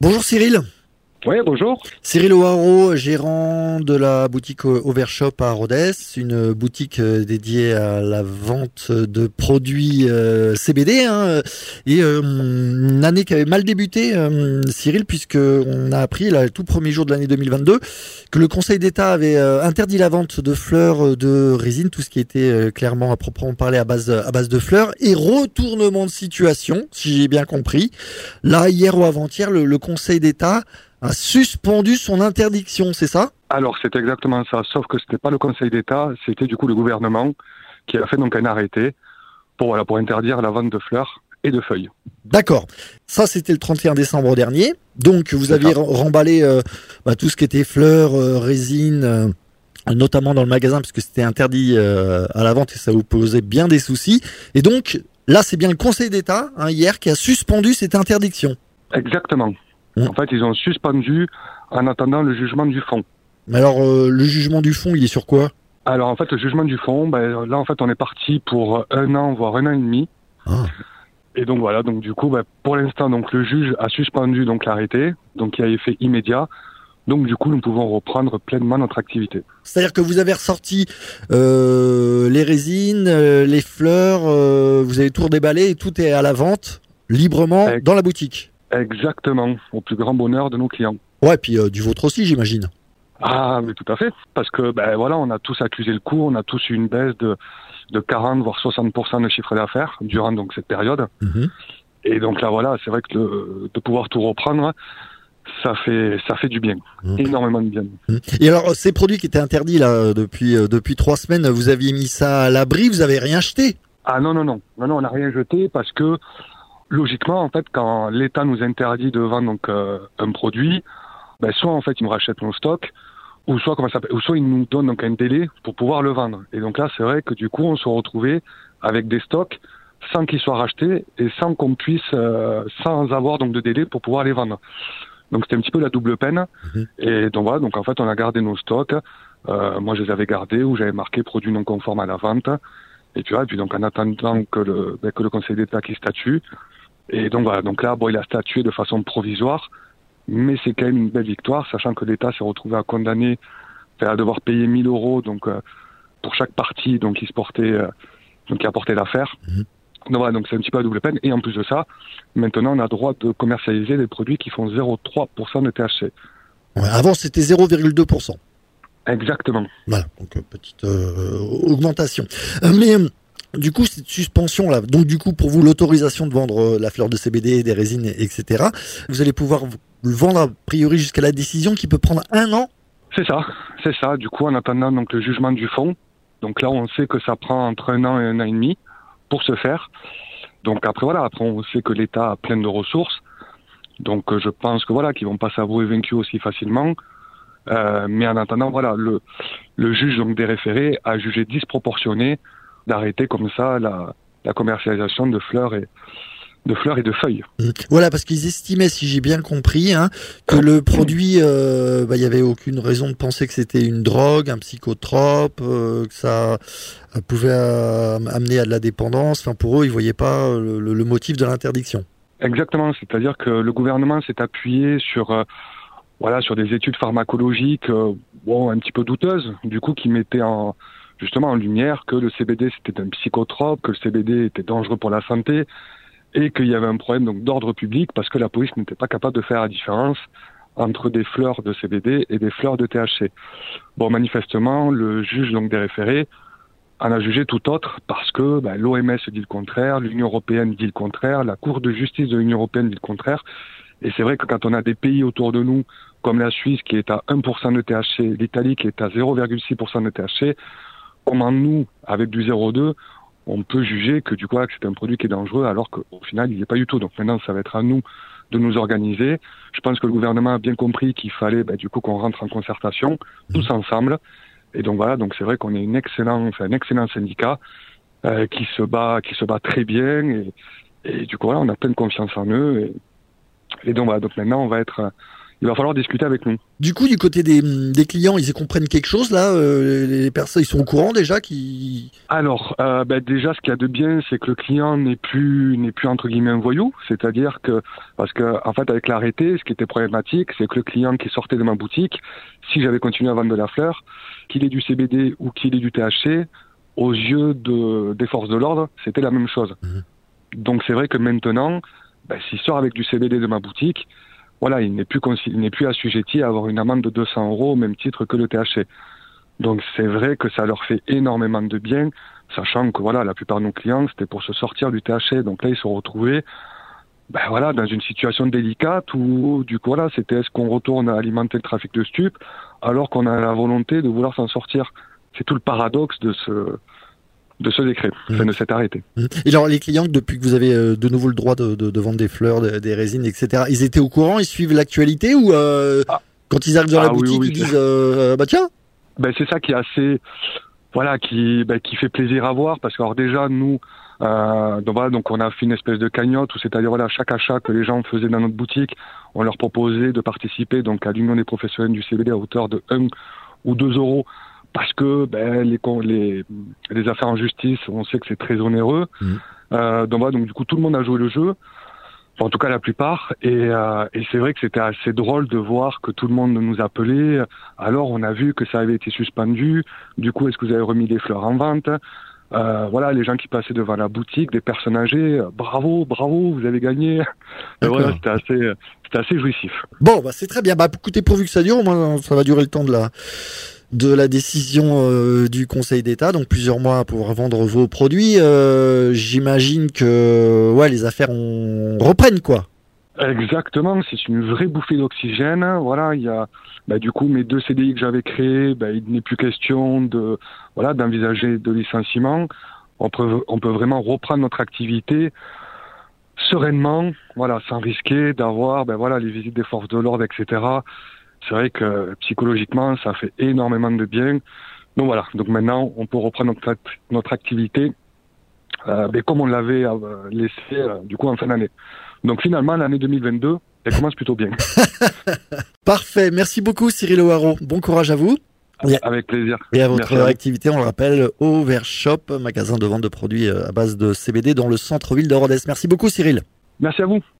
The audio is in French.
Bonjour Cyril. Oui, bonjour. Cyril O'Haraud, gérant de la boutique Overshop à Rodez, une boutique dédiée à la vente de produits CBD, et une année qui avait mal débuté, Cyril, puisque on a appris, là, le tout premier jour de l'année 2022, que le Conseil d'État avait interdit la vente de fleurs de résine, tout ce qui était clairement à proprement parler à base de fleurs, et retournement de situation, si j'ai bien compris. Là, hier ou avant-hier, le Conseil d'État a suspendu son interdiction, c'est ça? Alors, c'est exactement ça, sauf que c'était pas le Conseil d'État, c'était du coup le gouvernement qui a fait donc un arrêté pour interdire la vente de fleurs et de feuilles. D'accord. Ça, c'était le 31 décembre dernier. Donc, vous aviez remballé tout ce qui était fleurs, résine, notamment dans le magasin, parce que c'était interdit à la vente et ça vous posait bien des soucis. Et donc, là, c'est bien le Conseil d'État, hier, qui a suspendu cette interdiction. Exactement. En fait, ils ont suspendu en attendant le jugement du fond. Mais alors, le jugement du fond, il est sur quoi? Alors, en fait, le jugement du fond, là, en fait, on est parti pour 1 an, voire 1 an et demi. Ah. Et donc, voilà, donc du coup, pour l'instant, donc le juge a suspendu donc l'arrêté, donc il y a effet immédiat. Donc, du coup, nous pouvons reprendre pleinement notre activité. C'est-à-dire que vous avez ressorti les résines, les fleurs, vous avez tout redéballé et tout est à la vente, librement, dans la boutique. Exactement, au plus grand bonheur de nos clients. Ouais, puis du vôtre aussi, j'imagine. Ah, mais tout à fait, parce que on a tous accusé le coup, on a tous eu une baisse de 40 voire 60% de chiffre d'affaires durant donc cette période. Mmh. Et donc là voilà, c'est vrai que de pouvoir tout reprendre, ça fait du bien, énormément de bien. Et alors, ces produits qui étaient interdits là depuis 3 semaines, vous aviez mis ça à l'abri, vous avez rien jeté? Ah non, on n'a rien jeté parce que logiquement, en fait, quand l'État nous interdit de vendre donc un produit, soit en fait il nous rachète nos stocks, ou soit il nous donne donc un délai pour pouvoir le vendre. Et donc là, c'est vrai que du coup, on se retrouvait avec des stocks sans qu'ils soient rachetés et sans qu'on puisse, sans avoir donc de délai pour pouvoir les vendre. Donc c'était un petit peu la double peine. Et donc voilà, donc en fait, on a gardé nos stocks. Moi, je les avais gardés où j'avais marqué produit non conforme à la vente. Et puis donc en attendant que le Conseil d'État qui statue. Et donc voilà, donc là, il a statué de façon provisoire, mais c'est quand même une belle victoire, sachant que l'État s'est retrouvé à condamner, à devoir payer 1 000 € donc pour chaque partie donc qui a porté l'affaire. Donc voilà, donc c'est un petit peu la double peine. Et en plus de ça, maintenant on a le droit de commercialiser des produits qui font 0,3% de THC. Ouais, avant c'était 0,2%. Exactement. Voilà, donc petite augmentation. Mais du coup, cette suspension là, donc du coup pour vous l'autorisation de vendre la fleur de CBD, des résines, etc. Vous allez pouvoir le vendre a priori jusqu'à la décision qui peut prendre 1 an. C'est ça. Du coup, en attendant donc le jugement du fond, donc là on sait que ça prend entre 1 an et 1 an et demi pour se faire. Donc après on sait que l'État a plein de ressources. Donc je pense que qu'ils vont pas s'avouer vaincus aussi facilement. Mais en attendant, le juge donc des référés a jugé disproportionné d'arrêter comme ça la commercialisation de fleurs et de feuilles. Voilà, parce qu'ils estimaient, si j'ai bien compris, que le produit, il y avait aucune raison de penser que c'était une drogue, un psychotrope, que ça pouvait amener à de la dépendance. Enfin, pour eux, ils voyaient pas le motif de l'interdiction. Exactement, c'est-à-dire que le gouvernement s'est appuyé sur des études pharmacologiques un petit peu douteuses, du coup qui mettaient en lumière que le CBD c'était un psychotrope, que le CBD était dangereux pour la santé et qu'il y avait un problème donc d'ordre public parce que la police n'était pas capable de faire la différence entre des fleurs de CBD et des fleurs de THC. Bon, manifestement, le juge donc des référés en a jugé tout autre parce que l'OMS dit le contraire, l'Union européenne dit le contraire, la Cour de justice de l'Union européenne dit le contraire. Et c'est vrai que quand on a des pays autour de nous, comme la Suisse qui est à 1% de THC, l'Italie qui est à 0,6% de THC, comment nous, avec du 0,2, on peut juger que que c'est un produit qui est dangereux alors qu'au final, il n'y est pas du tout. Donc maintenant, ça va être à nous de nous organiser. Je pense que le gouvernement a bien compris qu'il fallait qu'on rentre en concertation, tous ensemble. Et donc donc c'est vrai qu'on est un excellent syndicat qui se bat très bien. Et du coup, on a pleine confiance en eux. Et donc donc maintenant, il va falloir discuter avec nous. Du coup, du côté des clients, ils y comprennent quelque chose là, les personnes, ils sont au courant déjà qui. Alors, déjà, ce qu'il y a de bien, c'est que le client n'est plus entre guillemets un voyou, c'est-à-dire que parce que en fait, avec l'arrêté, ce qui était problématique, c'est que le client qui sortait de ma boutique, si j'avais continué à vendre de la fleur, qu'il ait du CBD ou qu'il ait du THC, aux yeux des forces de l'ordre, c'était la même chose. Donc, c'est vrai que maintenant, s'il sort avec du CBD de ma boutique, voilà, il n'est plus assujetti à avoir une amende de 200 € au même titre que le THC. Donc c'est vrai que ça leur fait énormément de bien, sachant que voilà, la plupart de nos clients, c'était pour se sortir du THC. Donc là, ils se sont retrouvés dans une situation délicate où du coup, voilà, c'était est-ce qu'on retourne à alimenter le trafic de stupes alors qu'on a la volonté de vouloir s'en sortir. C'est tout le paradoxe de ce décret, de cet arrêté. Et alors les clients, depuis que vous avez de nouveau le droit de vendre des fleurs, des résines, etc., ils étaient au courant, ils suivent l'actualité ou quand ils arrivent dans la boutique, ils disent tiens. C'est ça qui est assez, voilà, qui fait plaisir à voir parce que alors déjà nous, donc on a fait une espèce de cagnotte où c'est-à-dire voilà, chaque achat que les gens faisaient dans notre boutique, on leur proposait de participer donc à l'Union des professionnels du CBD à hauteur de 1 ou 2 € parce que les affaires en justice, on sait que c'est très onéreux. Donc du coup tout le monde a joué le jeu. En tout cas la plupart, et c'est vrai que c'était assez drôle de voir que tout le monde nous appelait. Alors on a vu que ça avait été suspendu. Du coup, est-ce que vous avez remis les fleurs en vente? Voilà, les gens qui passaient devant la boutique, des personnes âgées, bravo, vous avez gagné. Voilà, c'était assez jouissif. Bon, c'est très bien. Écoutez, pourvu que ça dure, au moins ça va durer le temps de la décision du Conseil d'État, donc plusieurs mois pour vendre vos produits. J'imagine que les affaires reprennent quoi. Exactement, c'est une vraie bouffée d'oxygène. Voilà, il y a du coup mes 2 CDI que j'avais créés, il n'est plus question d'envisager de licenciement. On peut vraiment reprendre notre activité sereinement, voilà, sans risquer d'avoir les visites des forces de l'ordre, etc. C'est vrai que psychologiquement, ça fait énormément de bien. Donc voilà, donc maintenant, on peut reprendre notre activité comme on l'avait laissé du coup en fin d'année. Donc finalement, l'année 2022, elle commence plutôt bien. Parfait, merci beaucoup Cyril O'Haraud. Bon courage à vous. Avec plaisir. Et à votre activité, on le rappelle, Overshop, magasin de vente de produits à base de CBD dans le centre-ville de Rodez. Merci beaucoup Cyril. Merci à vous.